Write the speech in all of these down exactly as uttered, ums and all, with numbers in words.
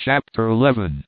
Chapter eleven.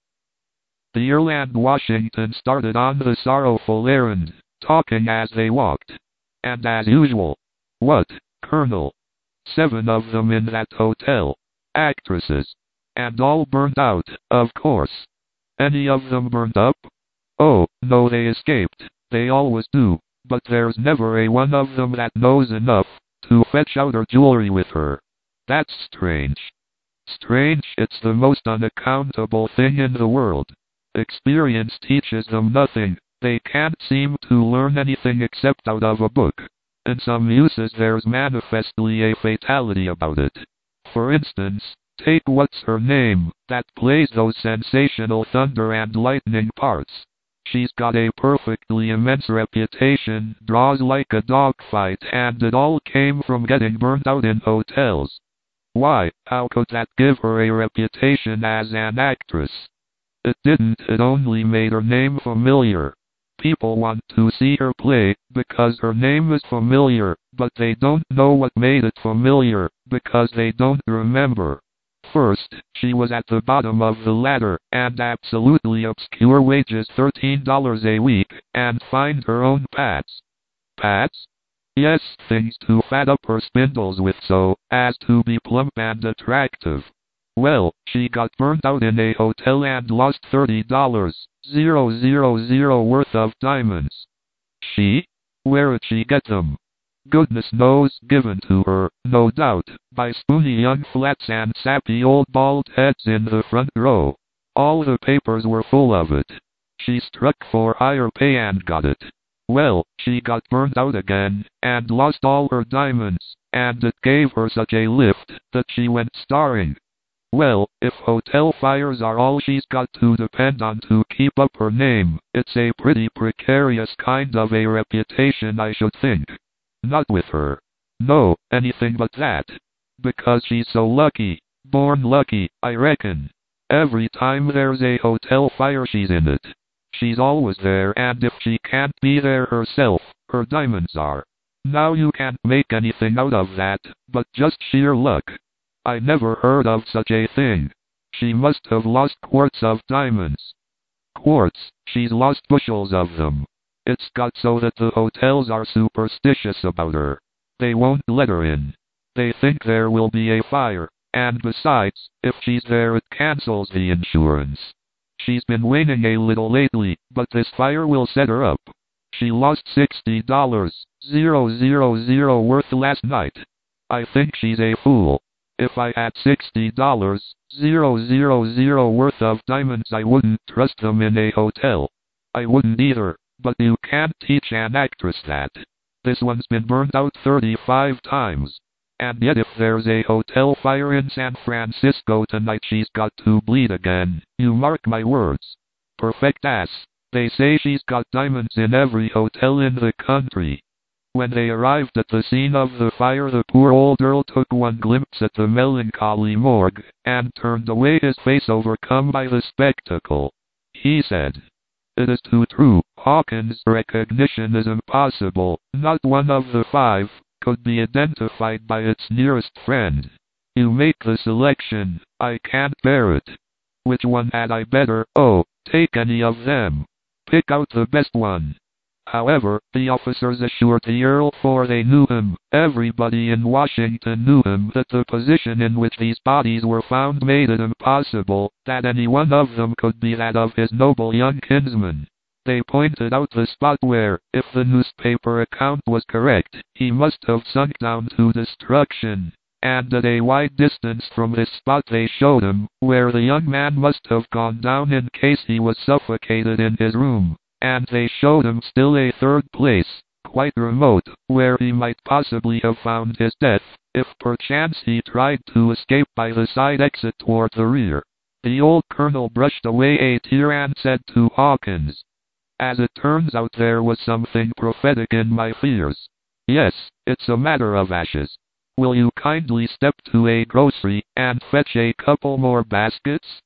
The Earl and Washington started on the sorrowful errand, talking as they walked. And as usual. What, Colonel? Seven of them in that hotel. Actresses. And all burned out, of course. Any of them burned up? Oh, no, they escaped. They always do. But there's never a one of them that knows enough to fetch out her jewelry with her. That's strange. Strange, it's the most unaccountable thing in the world. Experience teaches them nothing. They can't seem to learn anything except out of a book. In some uses there's manifestly a fatality about it. For instance, take what's her name, that plays those sensational thunder and lightning parts. She's got a perfectly immense reputation, draws like a dogfight, and it all came from getting burned out in hotels. Why, how could that give her a reputation as an actress? It didn't, it only made her name familiar. People want to see her play, because her name is familiar, but they don't know what made it familiar, because they don't remember. First, she was at the bottom of the ladder, and absolutely obscure wages thirteen dollars a week, and find her own pats. Pats? Yes, things to fat up her spindles with so as to be plump and attractive. Well, she got burned out in a hotel and lost thirty dollars, zero zero zero worth of diamonds. She? Where'd she get them? Goodness knows, given to her, no doubt, by spoony young flats and sappy old bald heads in the front row. All the papers were full of it. She struck for higher pay and got it. Well, she got burned out again, and lost all her diamonds, and it gave her such a lift that she went starring. Well, if hotel fires are all she's got to depend on to keep up her name, it's a pretty precarious kind of a reputation, I should think. Not with her. No, anything but that. Because she's so lucky. Born lucky, I reckon. Every time there's a hotel fire she's in it. She's always there, and if she can't be there herself, her diamonds are. Now you can't make anything out of that, but just sheer luck. I never heard of such a thing. She must have lost quarts of diamonds. Quarts, she's lost bushels of them. It's got so that the hotels are superstitious about her. They won't let her in. They think there will be a fire, and besides, if she's there it cancels the insurance. She's been waning a little lately, but this fire will set her up. She lost sixty dollars, zero zero zero worth last night. I think she's a fool. If I had sixty dollars, zero zero zero worth of diamonds, I wouldn't trust them in a hotel. I wouldn't either, but you can't teach an actress that. This one's been burned out thirty-five times. And yet if there's a hotel fire in San Francisco tonight, she's got to bleed again, you mark my words. Perfect ass. They say she's got diamonds in every hotel in the country. When they arrived at the scene of the fire, the poor old Earl took one glimpse at the melancholy morgue, and turned away, his face overcome by the spectacle. He said, "It is too true, Hawkins. Recognition is impossible. Not one of the five could be identified by its nearest friend. You make the selection. I can't bear it. Which one had I better? Oh, take any of them. Pick out the best one." However, the officers assured the Earl, for they knew him, everybody in Washington knew him, that the position in which these bodies were found made it impossible that any one of them could be that of his noble young kinsman. They pointed out the spot where, if the newspaper account was correct, he must have sunk down to destruction, and at a wide distance from this spot they showed him where the young man must have gone down in case he was suffocated in his room, and they showed him still a third place, quite remote, where he might possibly have found his death, if perchance he tried to escape by the side exit toward the rear. The old colonel brushed away a tear and said to Hawkins, "As it turns out, there was something prophetic in my fears. Yes, it's a matter of ashes. Will you kindly step to a grocery and fetch a couple more baskets?"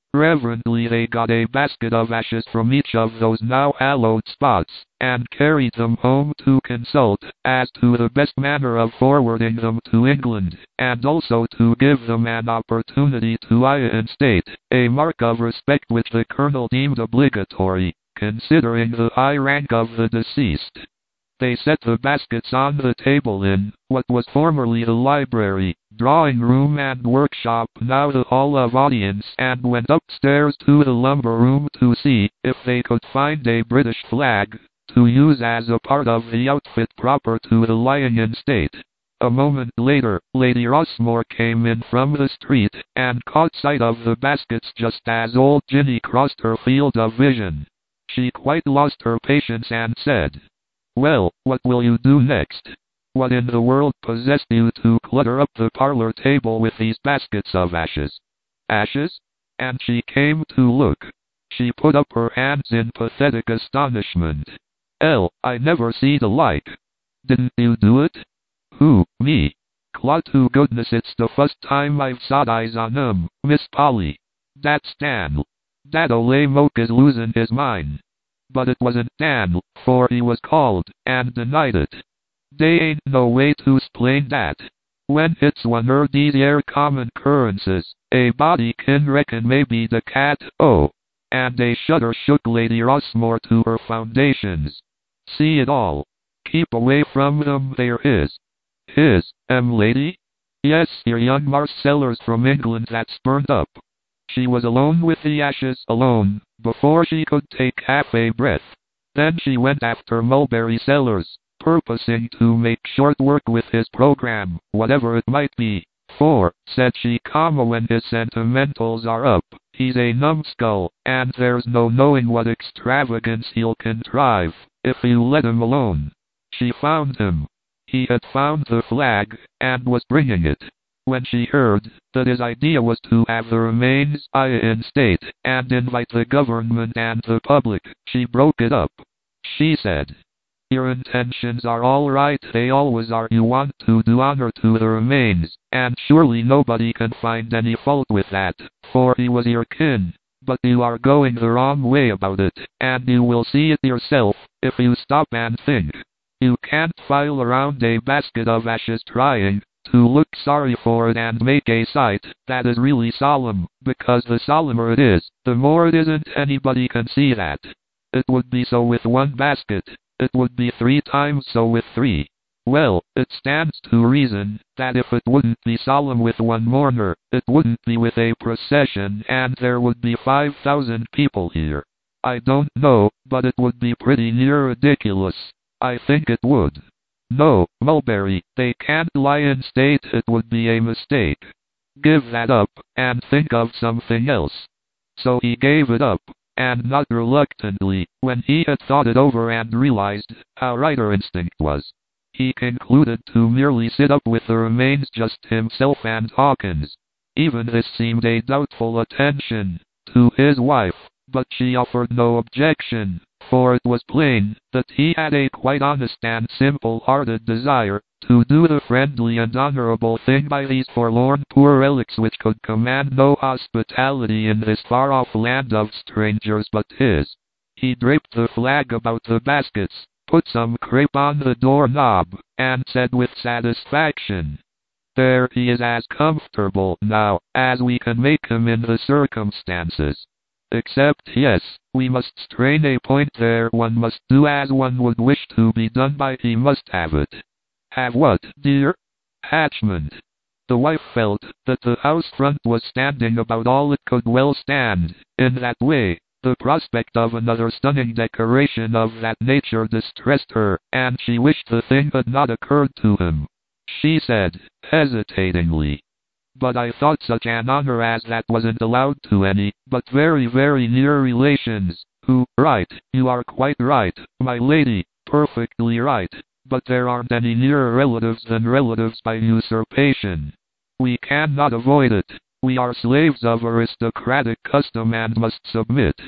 Reverently they got a basket of ashes from each of those now hallowed spots, and carried them home to consult as to the best manner of forwarding them to England, and also to give them an opportunity to reinstate, a mark of respect which the colonel deemed obligatory, considering the high rank of the deceased. They set the baskets on the table in what was formerly the library, drawing room and workshop, now the hall of audience, and went upstairs to the lumber room to see if they could find a British flag, to use as a part of the outfit proper to the lying-in state. A moment later, Lady Rossmore came in from the street, and caught sight of the baskets just as old Ginny crossed her field of vision. She quite lost her patience and said, "Well, what will you do next? What in the world possessed you to clutter up the parlor table with these baskets of ashes?" Ashes? And she came to look. She put up her hands in pathetic astonishment. "L, I never see the like. Didn't you do it?" "Who, me? Claw to goodness, it's the first time I've sot eyes on 'em, Miss Polly. That's Dan. That ole moke is losing his mind." But it wasn't Dan, for he was called, and denied it. "They ain't no way to 'splain that. When it's one er these air common occurrences, a body kin reckon maybe the cat, oh." And a shudder shook Lady Rossmore to her foundations. "See it all. Keep away from them, there is." "His, em lady?" "Yes, your young Marcellers from England that's burnt up." She was alone with the ashes, alone, before she could take half a breath. Then she went after Mulberry Sellers, purposing to make short work with his program, whatever it might be. "For," said she, comma, "when his sentimentals are up, he's a numbskull, and there's no knowing what extravagance he'll contrive, if you let him alone." She found him. He had found the flag, and was bringing it. When she heard that his idea was to have the remains in state, and invite the government and the public, she broke it up. She said, "Your intentions are all right, they always are. You want to do honor to the remains, and surely nobody can find any fault with that, for he was your kin. But you are going the wrong way about it, and you will see it yourself, if you stop and think. You can't file around a basket of ashes trying to look sorry for it and make a sight that is really solemn, because the solemner it is, the more it isn't anybody can see that. It would be so with one basket. It would be three times so with three. Well, it stands to reason that if it wouldn't be solemn with one mourner, it wouldn't be with a procession, and there would be five thousand people here. I don't know, but it would be pretty near ridiculous. I think it would. No, Mulberry, they can't lie in state, it would be a mistake. Give that up, and think of something else." So he gave it up, and not reluctantly, when he had thought it over and realized how right her instinct was. He concluded to merely sit up with the remains, just himself and Hawkins. Even this seemed a doubtful attention to his wife, but she offered no objection, for it was plain that he had a quite honest and simple-hearted desire to do the friendly and honorable thing by these forlorn poor relics which could command no hospitality in this far-off land of strangers but his. He draped the flag about the baskets, put some crepe on the door-knob, and said with satisfaction, "There he is, as comfortable now as we can make him in the circumstances. Except, yes, we must strain a point there. One must do as one would wish to be done by. He must have it." "Have what, dear?" "Hatchment." The wife felt that the house front was standing about all it could well stand. In that way, the prospect of another stunning decoration of that nature distressed her, and she wished the thing had not occurred to him. She said, hesitatingly, "But I thought such an honor as that wasn't allowed to any but very, very near relations, who—" "Right, you are quite right, my lady, perfectly right, but there aren't any nearer relatives than relatives by usurpation. We cannot avoid it. We are slaves of aristocratic custom and must submit."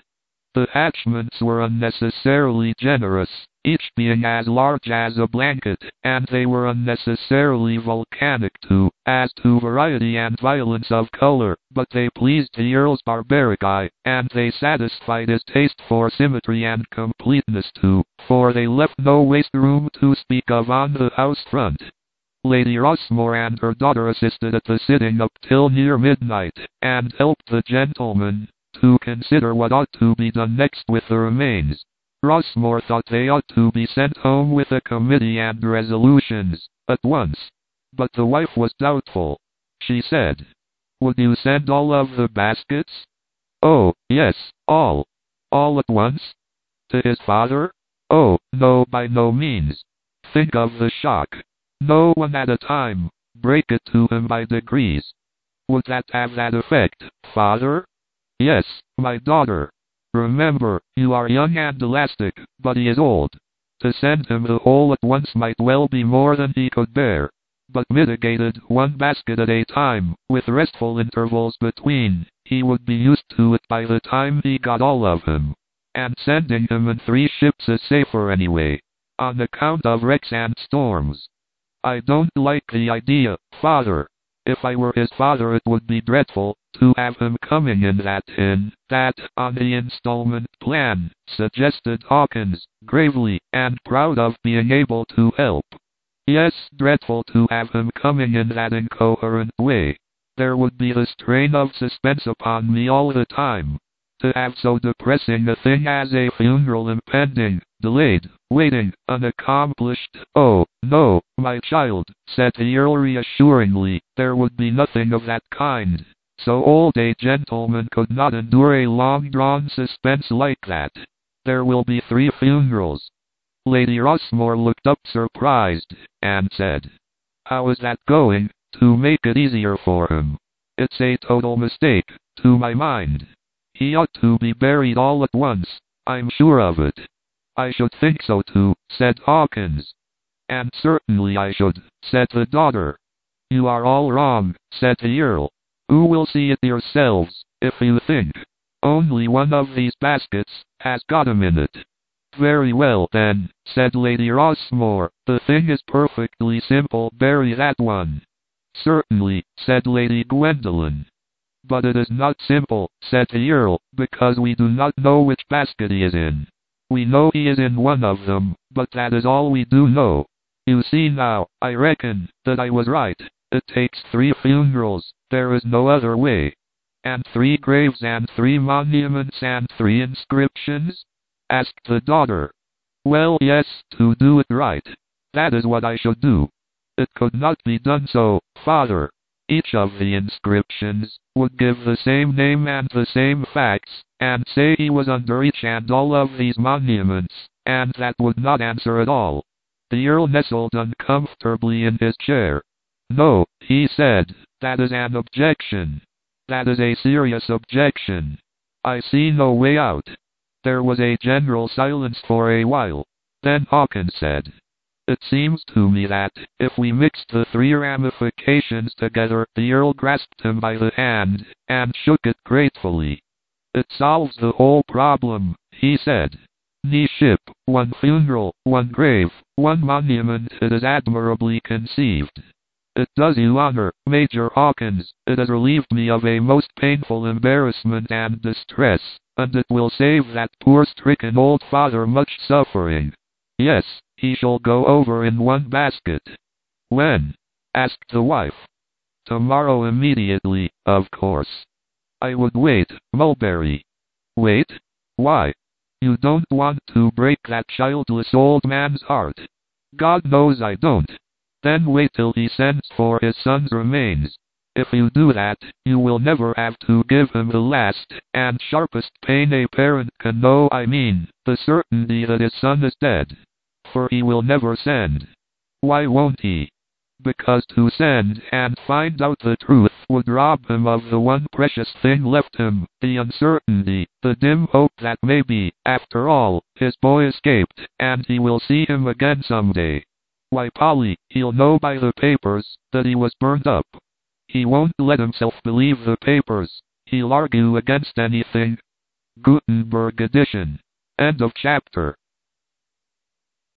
The hatchments were unnecessarily generous, each being as large as a blanket, and they were unnecessarily volcanic too, as to variety and violence of color, but they pleased the Earl's barbaric eye, and they satisfied his taste for symmetry and completeness too, for they left no waste room to speak of on the house front. Lady Rossmore and her daughter assisted at the sitting up till near midnight, and helped the gentlemen to consider what ought to be done next with the remains. Rossmore thought they ought to be sent home with a committee and resolutions, at once. But the wife was doubtful. She said, "Would you send all of the baskets?" "Oh, yes, all." "All at once? To his father?" "Oh, no, by no means. Think of the shock. No one at a time. Break it to him by degrees." "Would that have that effect, father?" "Yes, my daughter. Remember, you are young and elastic, but he is old. To send him the whole at once might well be more than he could bear. But mitigated one basket at a time, with restful intervals between, he would be used to it by the time he got all of him. And sending him in three ships is safer anyway, on account of wrecks and storms." "I don't like the idea, father. If I were his father it would be dreadful, to have him coming in that in, that, on the installment plan," suggested Hawkins, gravely, and proud of being able to help. "Yes, dreadful to have him coming in that incoherent way. There would be the strain of suspense upon me all the time. To have so depressing a thing as a funeral impending, delayed, waiting, unaccomplished." "Oh, no, my child," said the Earl reassuringly, "there would be nothing of that kind. So old a gentleman could not endure a long-drawn suspense like that. There will be three funerals." Lady Rossmore looked up surprised, and said, "How is that going, to make it easier for him? It's a total mistake, to my mind. He ought to be buried all at once, I'm sure of it." "I should think so too," said Hawkins. "And certainly I should," said the daughter. "You are all wrong," said the Earl. "You will see it yourselves, if you think. Only one of these baskets has got him in it." "Very well then," said Lady Rossmore, "the thing is perfectly simple, bury that one." "Certainly," said Lady Gwendolen. "But it is not simple," said the Earl, "because we do not know which basket he is in. We know he is in one of them, but that is all we do know. You see now, I reckon, that I was right. It takes three funerals, there is no other way." "And three graves and three monuments and three inscriptions?" asked the daughter. "Well, yes, to do it right. That is what I should do. It could not be done so, father. Each of the inscriptions would give the same name and the same facts, and say he was under each and all of these monuments, and that would not answer at all." The Earl nestled uncomfortably in his chair. "No," he said, "that is an objection. That is a serious objection. I see no way out." There was a general silence for a while. Then Hawkins said, "It seems to me that, if we mixed the three ramifications together," the Earl grasped him by the hand, and shook it gratefully. "It solves the whole problem," he said. "One ship, one funeral, one grave, one monument. It is admirably conceived. It does you honor, Major Hawkins. It has relieved me of a most painful embarrassment and distress, and it will save that poor stricken old father much suffering. Yes, he shall go over in one basket." "When?" asked the wife. "Tomorrow immediately, of course." "I would wait, Mulberry." "Wait? Why? You don't want to break that childless old man's heart." "God knows I don't." "Then wait till he sends for his son's remains. If you do that, you will never have to give him the last and sharpest pain a parent can know, I mean, the certainty that his son is dead. For he will never send." "Why won't he?" "Because to send and find out the truth would rob him of the one precious thing left him, the uncertainty, the dim hope that maybe, after all, his boy escaped, and he will see him again someday. Why, Polly, he'll know by the papers that he was burned up. He won't let himself believe the papers. He'll argue against anything." Gutenberg edition. End of chapter.